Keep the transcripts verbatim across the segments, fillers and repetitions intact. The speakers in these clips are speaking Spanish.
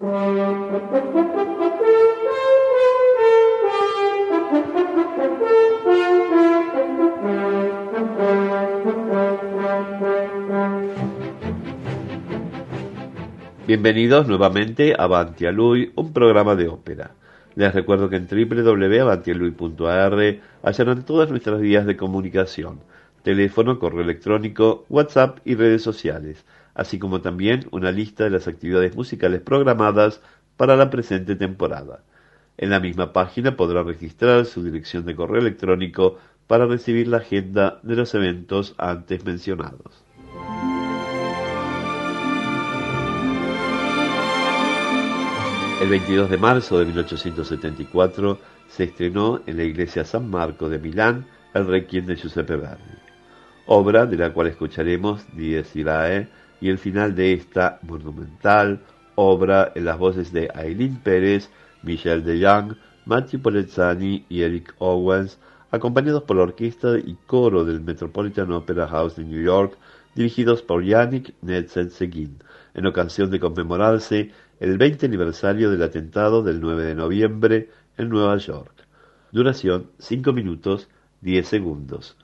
Bienvenidos nuevamente a Avanti a Lui, un programa de ópera. Les recuerdo que en doble u doble u doble u punto avanti a lui punto a erre hallarán todas nuestras vías de comunicación, teléfono, correo electrónico, WhatsApp y redes sociales, así como también una lista de las actividades musicales programadas para la presente temporada. En la misma página podrá registrar su dirección de correo electrónico para recibir la agenda de los eventos antes mencionados. El veintidós de marzo de mil ochocientos setenta y cuatro se estrenó en la iglesia San Marco de Milán el Requiem de Giuseppe Verdi, obra de la cual escucharemos Dies Irae y el final de esta monumental obra en las voces de Aileen Pérez, Michel de Young, Matthew Polenzani y Eric Owens, acompañados por la orquesta y coro del Metropolitan Opera House de New York, dirigidos por Yannick Nédsen-Séguin, en ocasión de conmemorarse el veinte aniversario del atentado del nueve de noviembre en Nueva York. Duración cinco minutos diez segundos.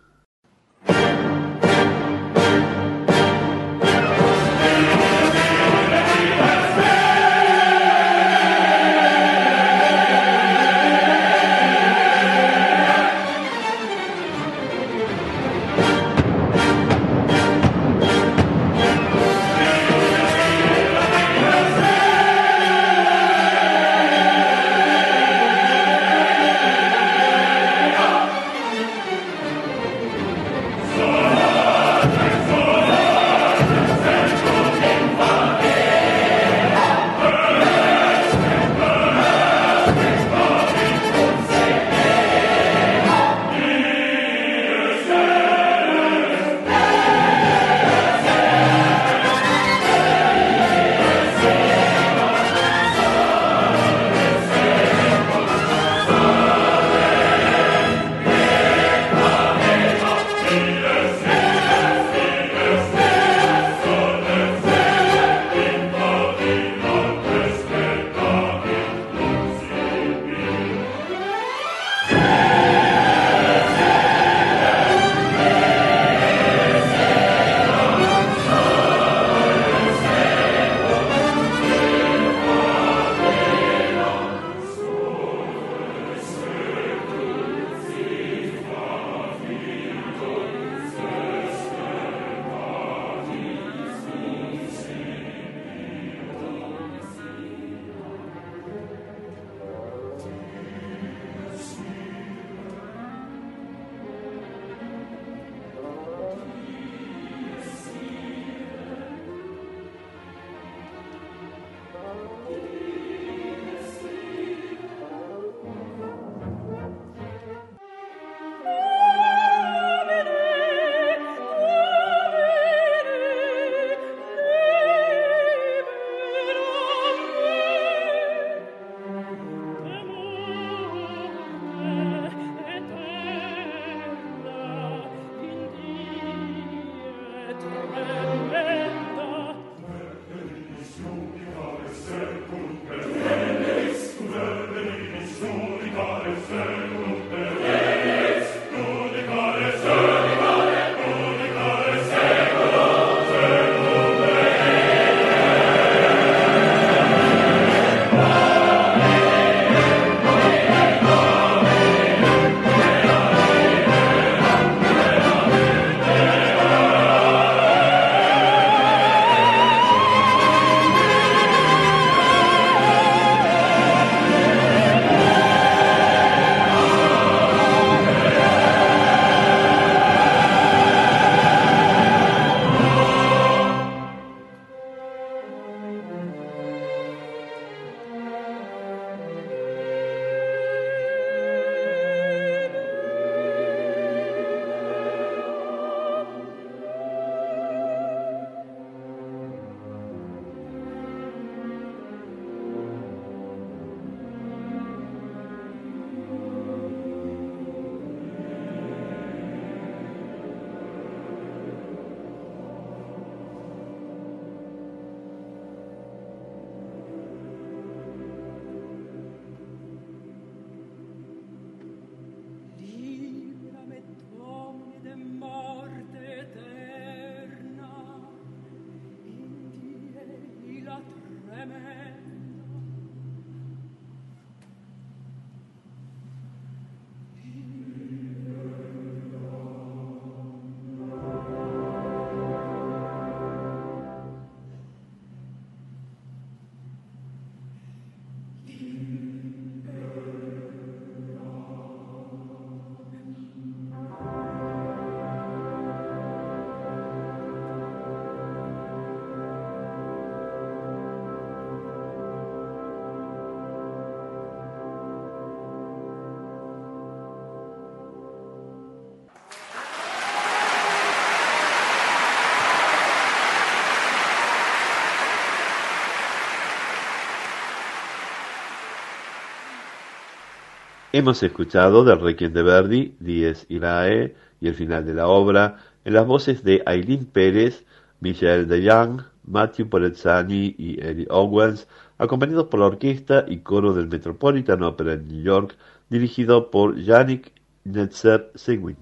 Hemos escuchado del Requiem de Verdi, Dies Irae y el final de la obra, en las voces de Aileen Pérez, Michel de Young, Matthew Polenzani y Eddie Owens, acompañados por la orquesta y coro del Metropolitan Opera en New York, dirigido por Yannick Netzer-Seguin.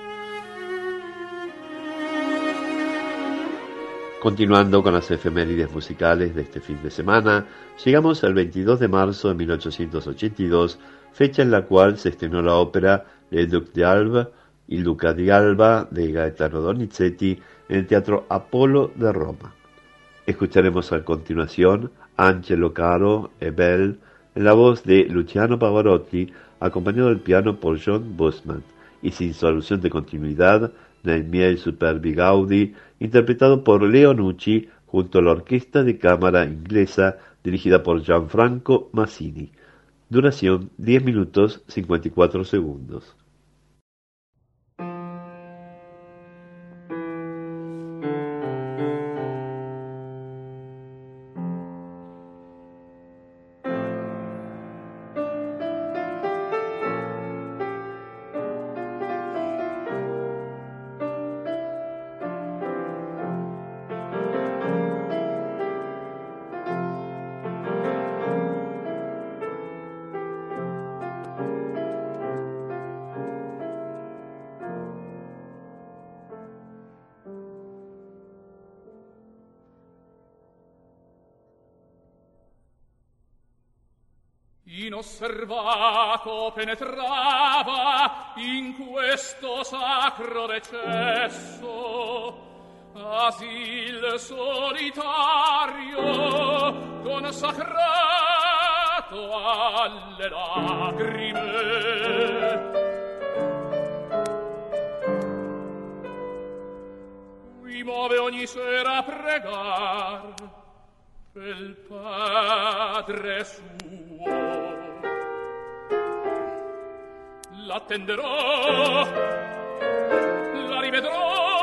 Continuando con las efemérides musicales de este fin de semana, llegamos al veintidós de marzo de mil ochocientos ochenta y dos, fecha en la cual se estrenó la ópera Le Duc d'Alba y Luca di Alba de Gaetano Donizetti en el Teatro Apollo de Roma. Escucharemos a continuación Angelo Caro e Belle en la voz de Luciano Pavarotti, acompañado del piano por John Busman, y sin solución de continuidad, Nei miei superbi Gaudi, interpretado por Leo Nucci junto a la orquesta de cámara inglesa dirigida por Gianfranco Massini. Duración diez minutos cincuenta y cuatro segundos. Inosservato penetrava in questo sacro recesso, asil solitario consacrato alle lacrime. Qui muove ogni sera a pregar pel Padre suo. L'attenderò, la rivedrò.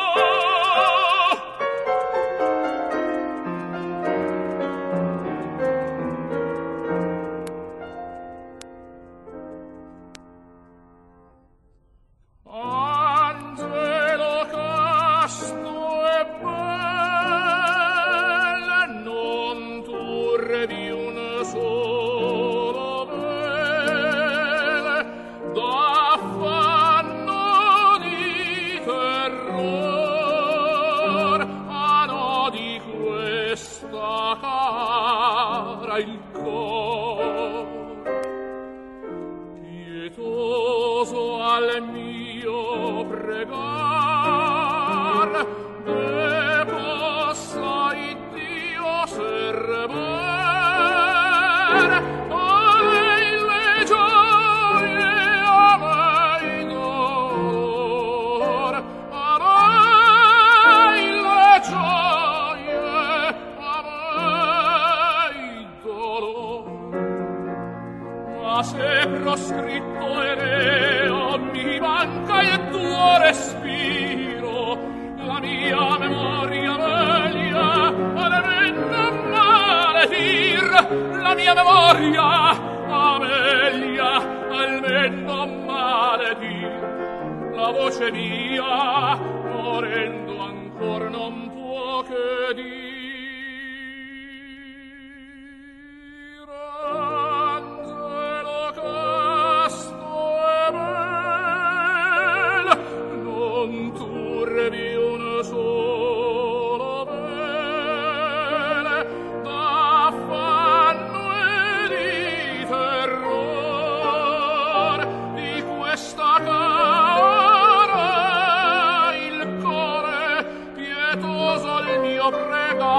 Angelo casto e belle, non turbi un solo bene, d'affanno di terror, a no di questa cara il cor, pietoso al mio pregar, ne possa Iddio server, a lei le gioie, a me il dolor, a lei le gioie, a me il dolor. Ma se proscritto ereo mi manca il tuo respiro, la mia memoria veglia almeno maledir, la mia memoria Amelia almeno maledir, la voce mia morendo ancor non può che dir. Angelo casto e bel, non turbi un solo bene, d'affanno e di terror, di questa cara il core pietoso il mio pregar.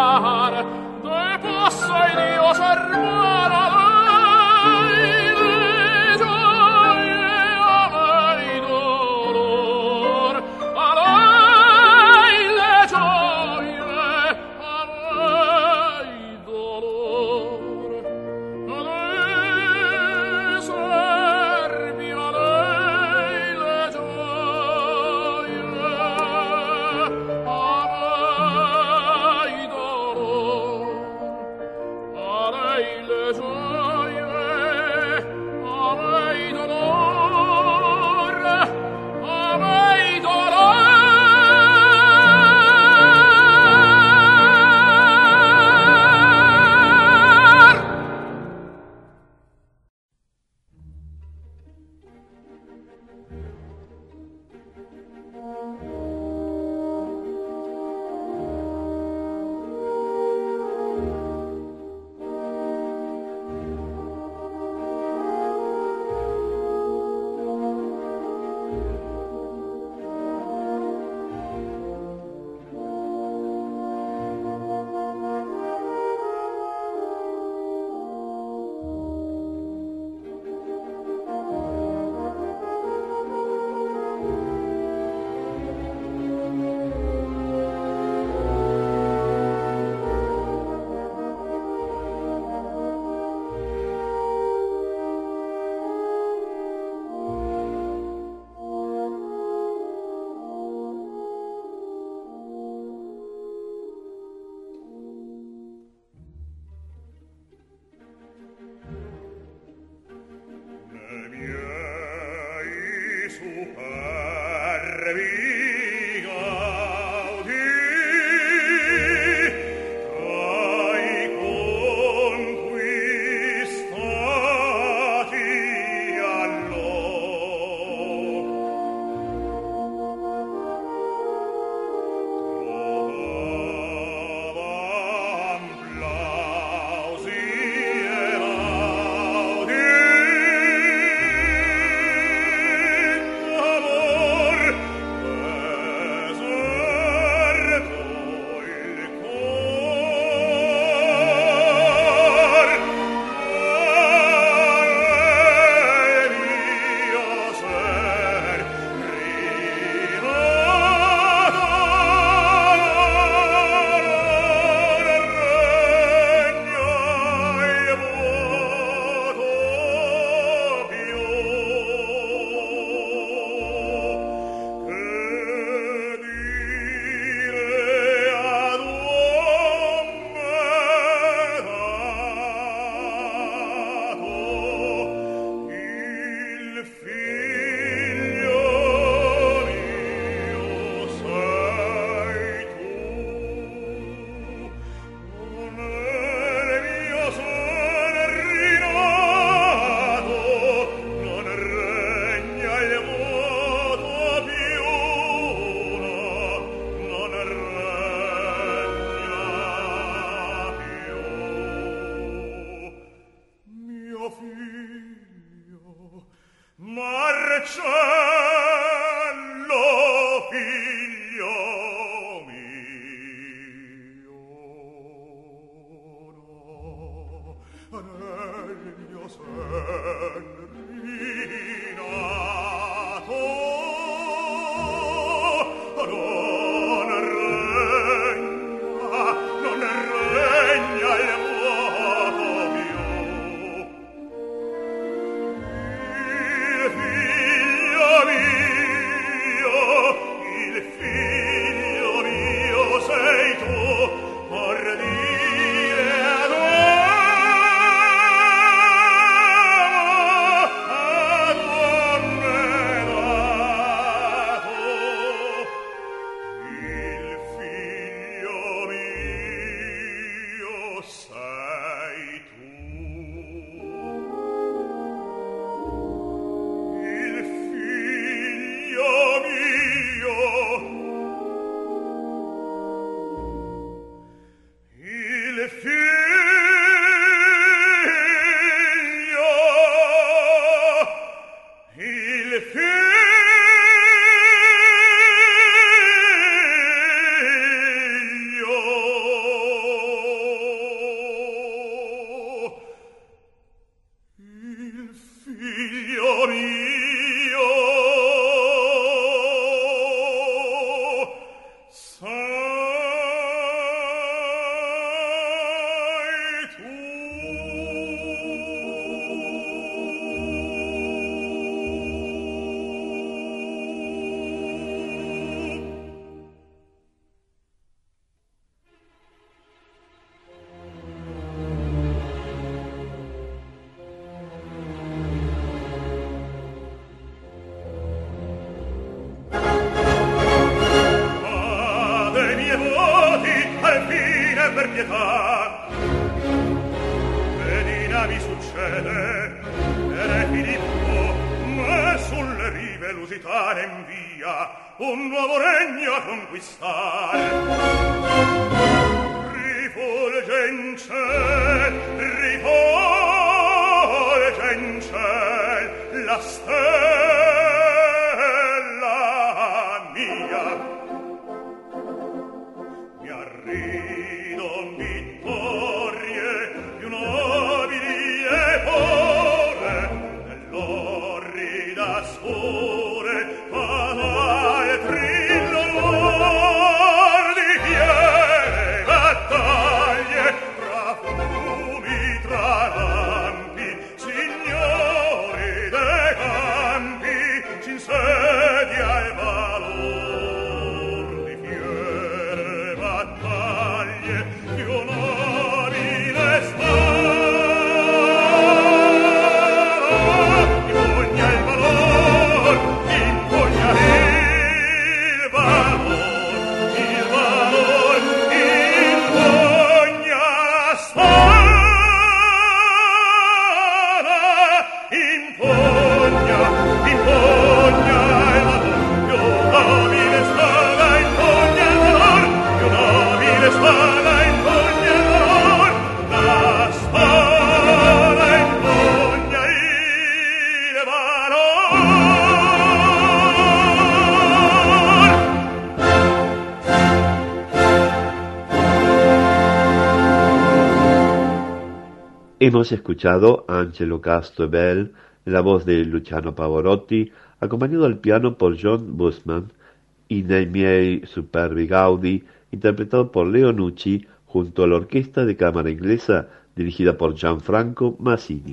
Hemos escuchado a Angelo Castrovel en la voz de Luciano Pavarotti, acompañado al piano por John Busman, y Nei miei superbi Gaudi, interpretado por Leo Nucci, junto a la Orquesta de Cámara Inglesa, dirigida por Gianfranco Massini.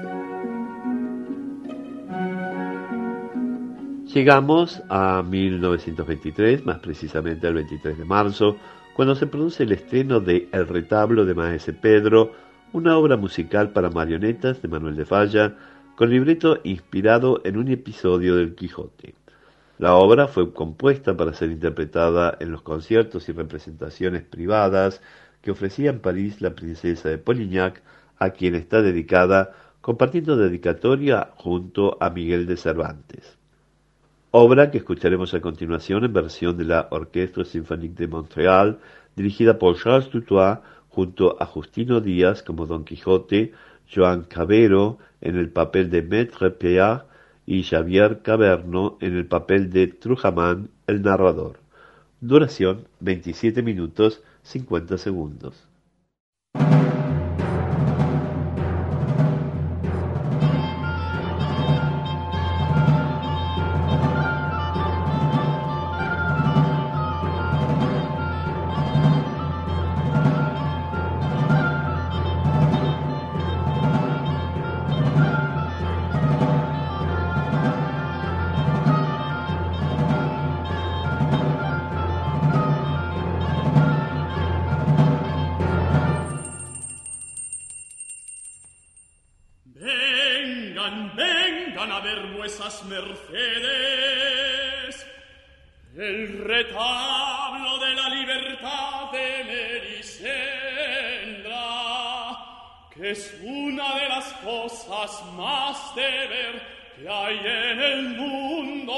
Llegamos a mil novecientos veintitrés, más precisamente el veintitrés de marzo, cuando se produce el estreno de El retablo de Maese Pedro, una obra musical para marionetas de Manuel de Falla, con libreto inspirado en un episodio del Quijote. La obra fue compuesta para ser interpretada en los conciertos y representaciones privadas que ofrecía en París la princesa de Polignac, a quien está dedicada, compartiendo dedicatoria junto a Miguel de Cervantes. Obra que escucharemos a continuación en versión de la Orchestre Symphonique de Montréal, dirigida por Charles Dutoit, junto a Justino Díaz como Don Quijote, Joan Cabero en el papel de Maître Pierre y Javier Caverno en el papel de Trujamán, el narrador. Duración veintisiete minutos cincuenta segundos. Mercedes, el retablo de la libertad de Melisendra, que es una de las cosas más de ver que hay en el mundo.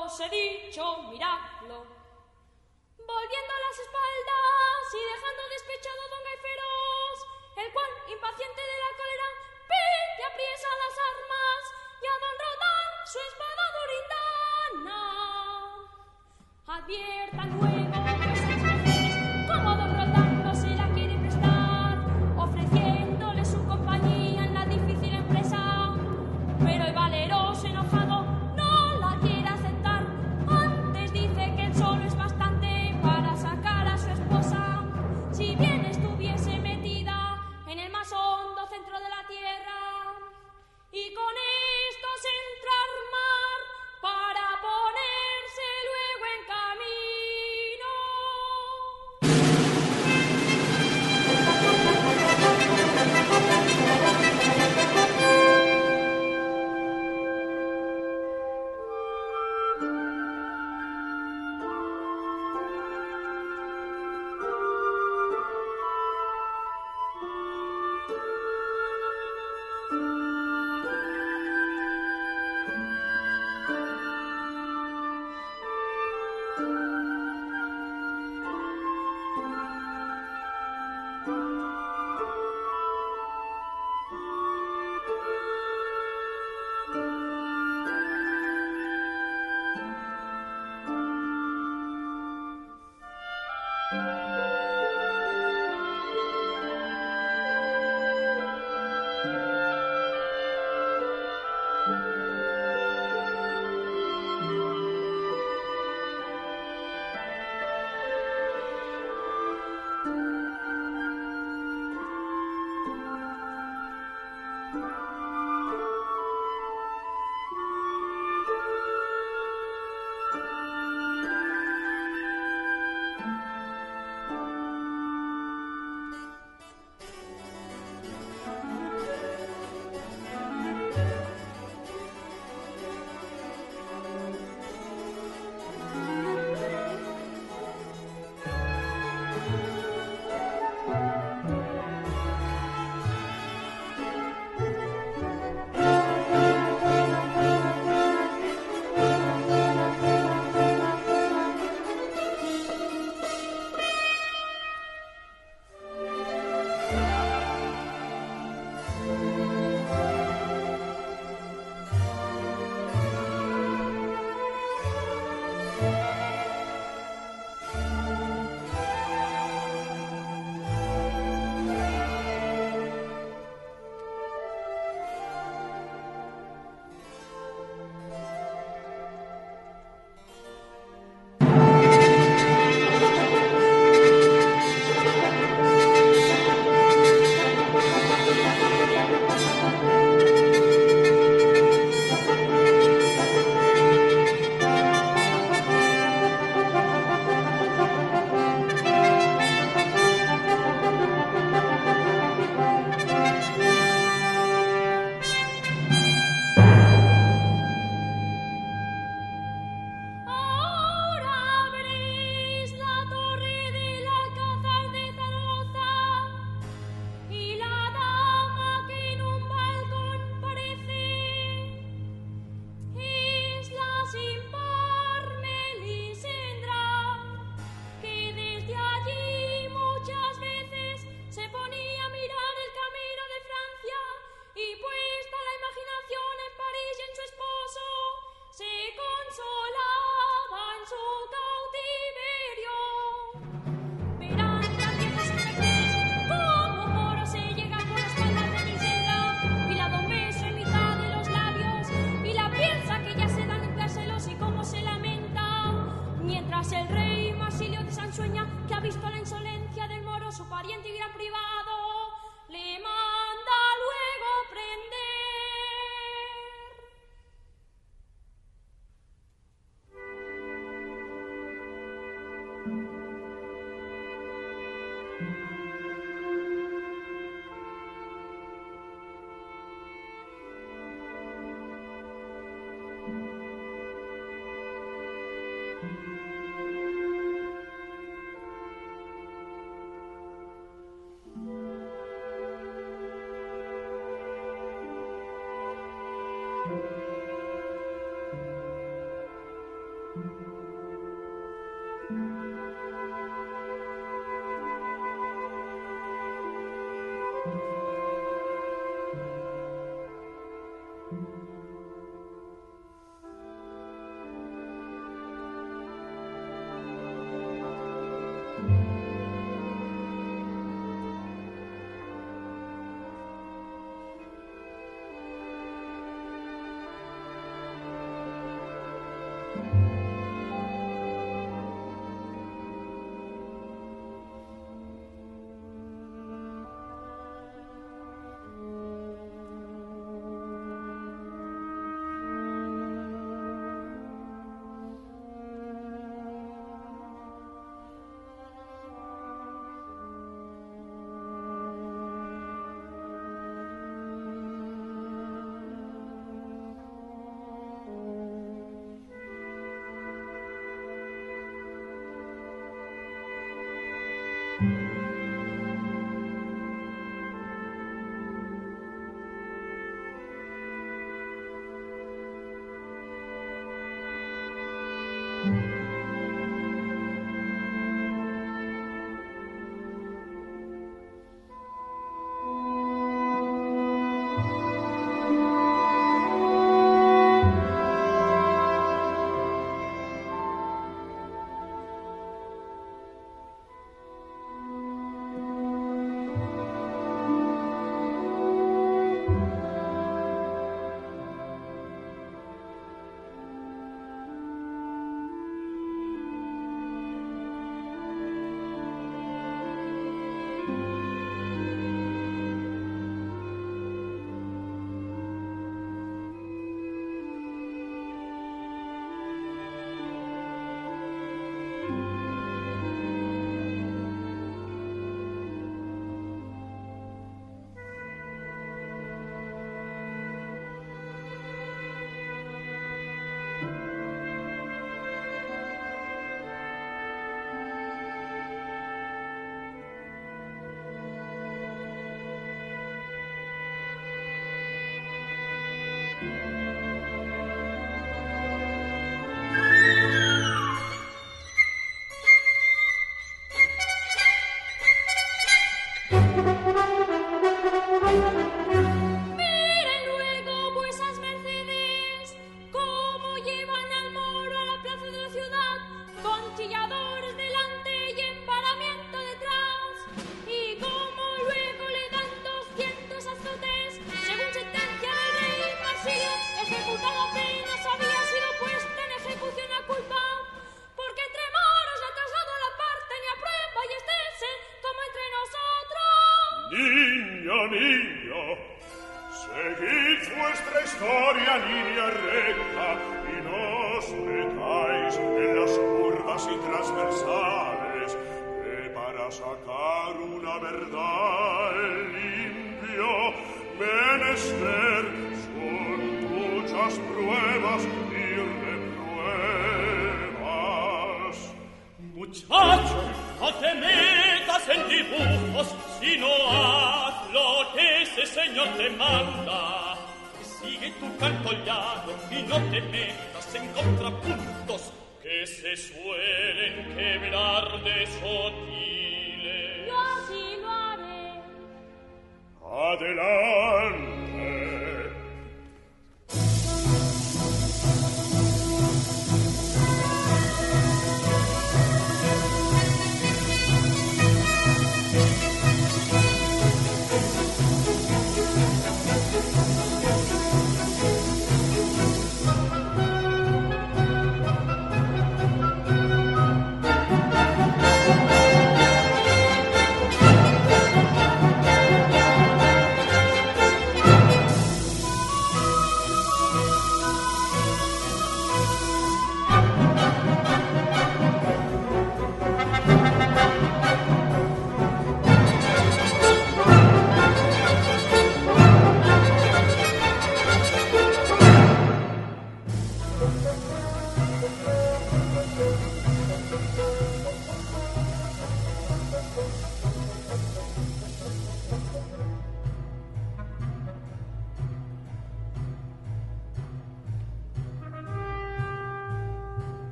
os he dicho, miradlo. Volviendo las espaldas y dejando despechado don Gaiferos, el cual, impaciente de la cólera, pide apriesa las armas y a don Roldán su espada duritana. Adviertan luego vuestras mujeres como don Roldán no se la quiere prestar, ofreciéndole su compañía en la difícil empresa, pero el valeroso enojado no la quiere aceptar. Antes dice que él solo es bastante para sacar a su esposa, si bien estuviese metida en el más hondo centro de la tierra, y con esto se entra a armar para ponerse luego en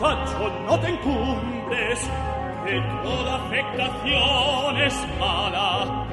muchacho, no te encumbres, que toda afectación es mala.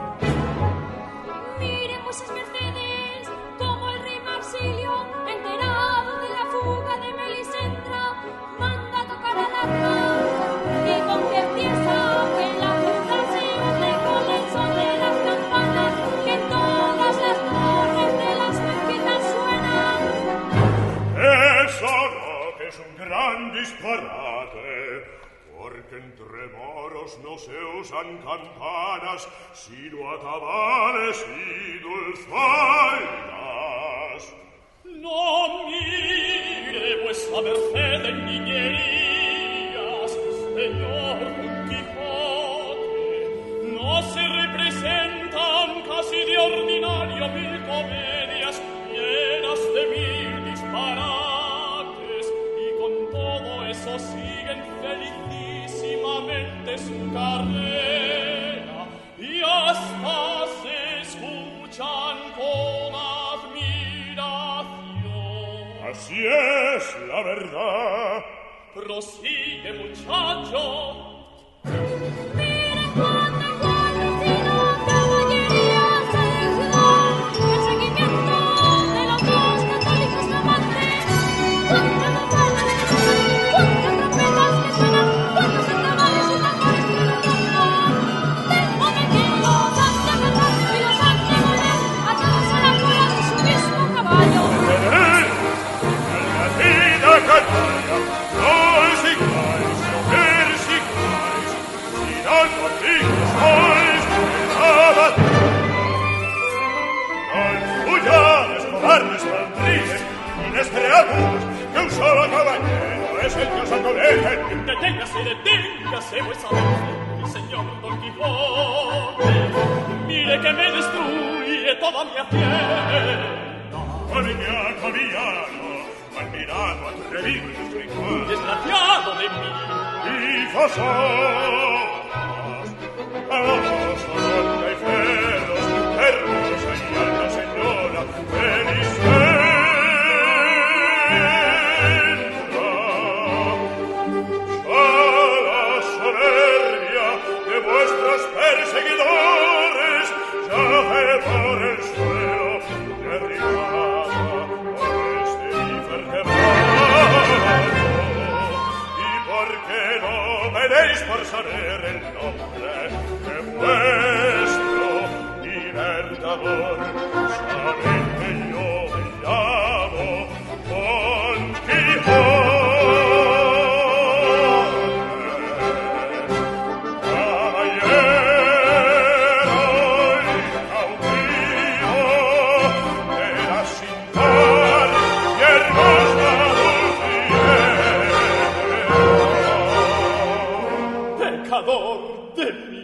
Miren vuesas mercedes, como el rey Marsilio, enterado de la fuga de Melisendra, manda tocar al arpa, y con que empieza que en la ciudad se oye con el son de las campanas, que en todas las torres de las mezquitas suenan. Eso no, que es un gran disparate, porque entre moros no se usan campanas, sino atabales y dulzainas. No mire vuesa merced en niñerías, señor Don Quijote, no se representan casi de ordinario mil comedias llenas de mil disparates, y con todo eso siguen felicísimamente su carrera, y hasta se escuchan con admiración. Así es la verdad. Prosigue, muchacho. Miren cuánto guarnición, caballería, selección, el seguimiento de los dos católicos amantes. Cuántas campanas que suenan, cuántas trompetas que suenan, cuántos atabales y tambores que retumban. Déjame que los han de matar y los han de moler, atados a la cola de su mismo caballo. ¡Calmatina, canalla! ¡No sigáis, no persigáis! ¡Si no contigo sois de la batalla! ¡No huyades, cobardes maldriles, inextreados, que un solo caballero es el que os acomete! Deténgase, deténgase, vuesa merced, mi señor Don Quijote. Mire que me destruye toda mi hacienda. Maniaco villano, mal mirado, atrevido y desfricado. Desgraciado de mí. ¡Hijos solas! ¡Vamos, Oronda y Feros, hermosa y alta señora, Melisendra! ¡Ya la soberbia de vuestros perseguidores yace por el suelo derribada por este invertebrado! ¿Y por qué no veréis por saber el nombre de vuestro libertador? Sabed que yo me llamo Don Quijote, caballero y cautivo de la sin par y hermosa Dulcinea. Pecador de mí.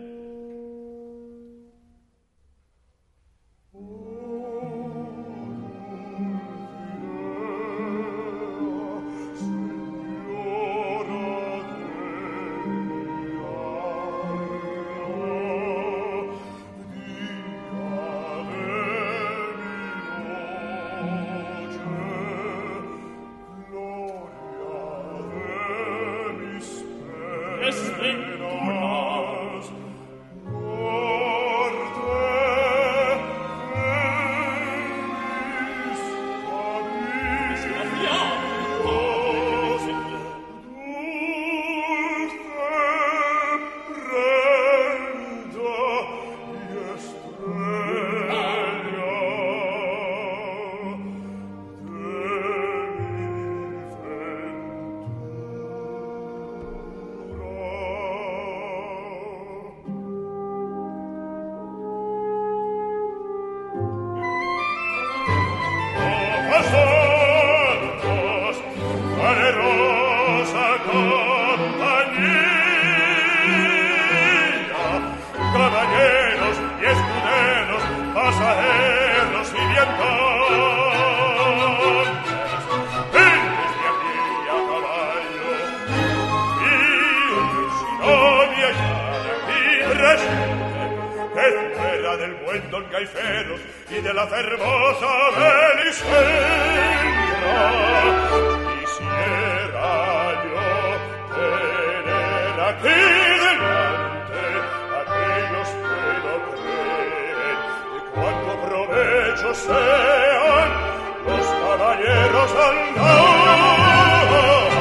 Esperas, Gaiferos y de la hermosa Melisendra quisiera caballeros andan.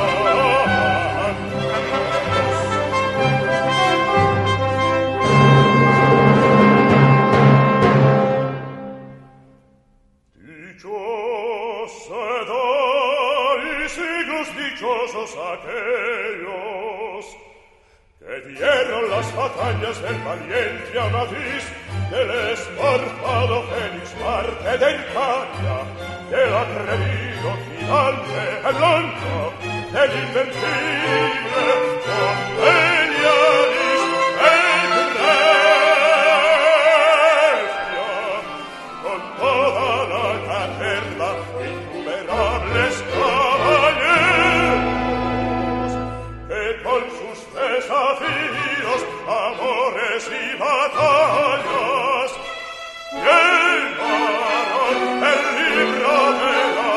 Dichosos aquellos que dieron las batallas del valiente Amadís, del esforzado Félix Marte de Italia, del atrevido gigante el blanco, del invencible Don Belianis el Grecia, con toda la caterva de innumerables caballeros que con sus desafíos, amores y batallas llevaron el libro de la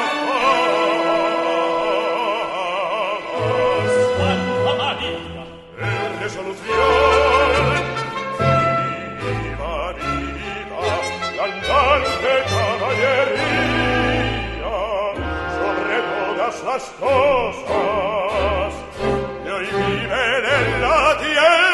paz. Santa María, En resolución, viva, viva, la andante caballería, sobre todas las cosas, que hoy viven en la tierra.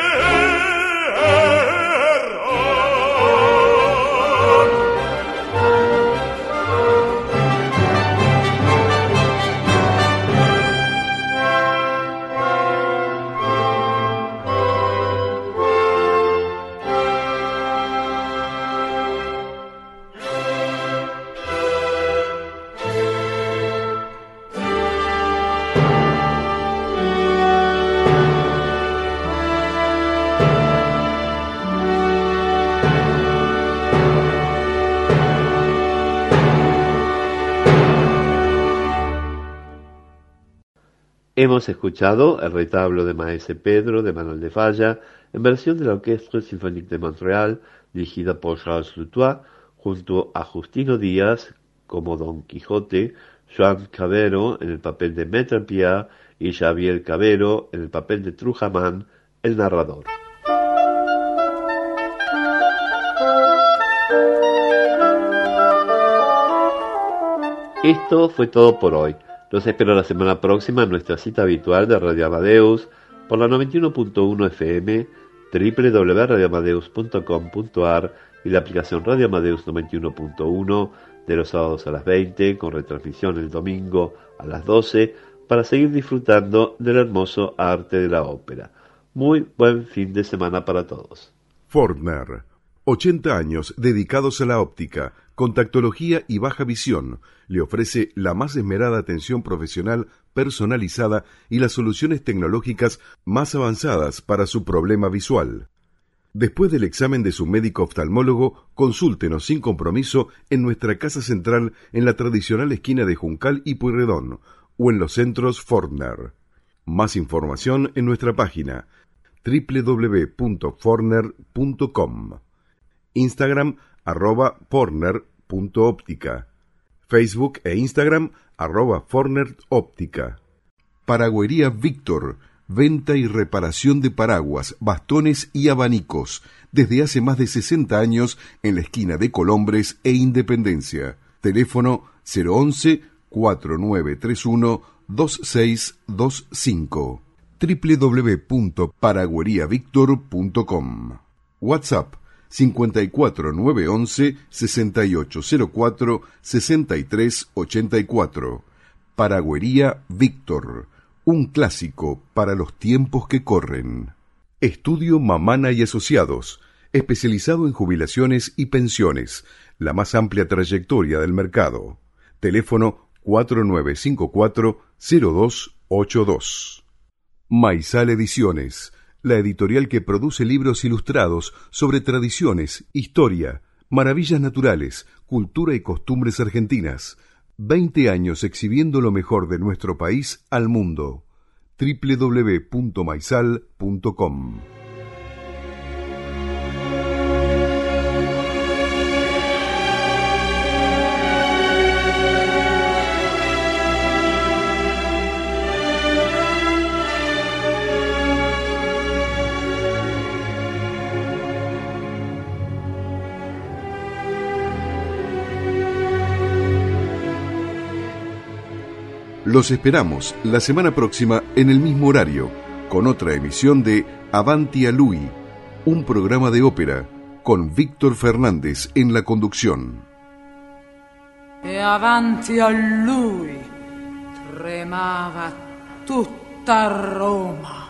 Hemos escuchado el retablo de Maese Pedro de Manuel de Falla en versión de la Orquestra Sinfónica de Montreal dirigida por Charles Lutois junto a Justino Díaz como Don Quijote, Joan Cabero en el papel de Maître Pierre y Xavier Cabero en el papel de Trujamán, el narrador. Esto fue todo por hoy. Los espero la semana próxima en nuestra cita habitual de Radio Amadeus por la noventa y uno punto uno F M, doble u doble u doble u punto radio amadeus punto com punto a r y la aplicación Radio Amadeus noventa y uno punto uno de los sábados a las veinte, con retransmisión el domingo a las doce, para seguir disfrutando del hermoso arte de la ópera. Muy buen fin de semana para todos. Fortner, ochenta años dedicados a la óptica, contactología y baja visión. Le ofrece la más esmerada atención profesional personalizada y las soluciones tecnológicas más avanzadas para su problema visual. Después del examen de su médico oftalmólogo, consúltenos sin compromiso en nuestra casa central en la tradicional esquina de Juncal y Pueyrredón o en los centros Fortner. Más información en nuestra página doble u doble u doble u punto fortner punto com. Instagram arroba fortner punto óptica. Facebook e Instagram arroba Fortner Óptica. Paragüería Víctor, venta y reparación de paraguas, bastones y abanicos, desde hace más de sesenta años en la esquina de Colombres e Independencia. Teléfono cero once, cuatro nueve tres uno, dos seis dos cinco. doble u doble u doble u punto paragüería víctor punto com. WhatsApp cincuenta y cuatro nueve once, sesenta y ocho cero cuatro, sesenta y tres ochenta y cuatro. Paragüería Víctor, un clásico para los tiempos que corren. Estudio Mamana y Asociados, especializado en jubilaciones y pensiones, la más amplia trayectoria del mercado. Teléfono cuatro nueve cinco cuatro, cero dos ocho dos. Maizal Ediciones, la editorial que produce libros ilustrados sobre tradiciones, historia, maravillas naturales, cultura y costumbres argentinas. Veinte años exhibiendo lo mejor de nuestro país al mundo. doble u doble u doble u punto maizal punto com. Los esperamos la semana próxima en el mismo horario, con otra emisión de Avanti a Lui, un programa de ópera con Víctor Fernández en la conducción. E avanti a lui tremava tutta Roma.